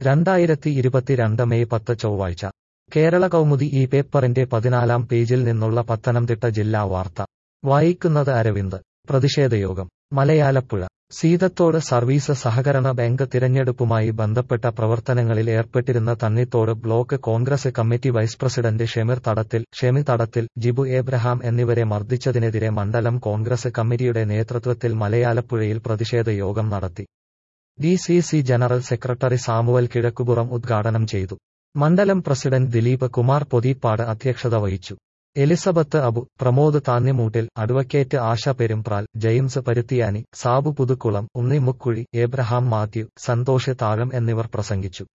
2022 May 10 ചൊവ്വാഴ്ച കേരള കൗമുദി ഈ പേപ്പറിന്റെ 14-ാം പേജിൽ നിന്നുള്ള പത്തനംതിട്ട ജില്ലാ വാർത്ത വായിക്കുന്നത് അരവിന്ദ്. പ്രതിഷേധയോഗം മലയാലപ്പുഴ. സീതത്തോട് സർവീസ് സഹകരണ ബാങ്ക് തിരഞ്ഞെടുപ്പുമായി ബന്ധപ്പെട്ട പ്രവർത്തനങ്ങളിൽ ഏർപ്പെട്ടിരുന്ന Thannithodu block Congress committee vice president Shemi Thadathil, Jibu Abraham എന്നിവരെ മർദ്ദിച്ചതിനെതിരെ മണ്ഡലം കോൺഗ്രസ് കമ്മിറ്റിയുടെ നേതൃത്വത്തിൽ മലയാലപ്പുഴയിൽ പ്രതിഷേധ യോഗം നടത്തി. DCC general secretary Samuel Kizhakkupuram ഉദ്ഘാടനം ചെയ്തു. മണ്ഡലം പ്രസിഡന്റ് ദിലീപ് കുമാർ പൊതിപ്പാട് അധ്യക്ഷത വഹിച്ചു. Elizabeth Abu, Pramod Thannimoottil, advocate Asha Perumpral, James Paruthiyani, Sabu Puthukkulam, Unni Mukkuzhi, Abraham Mathew, Santhosh Thazham എന്നിവർ പ്രസംഗിച്ചു.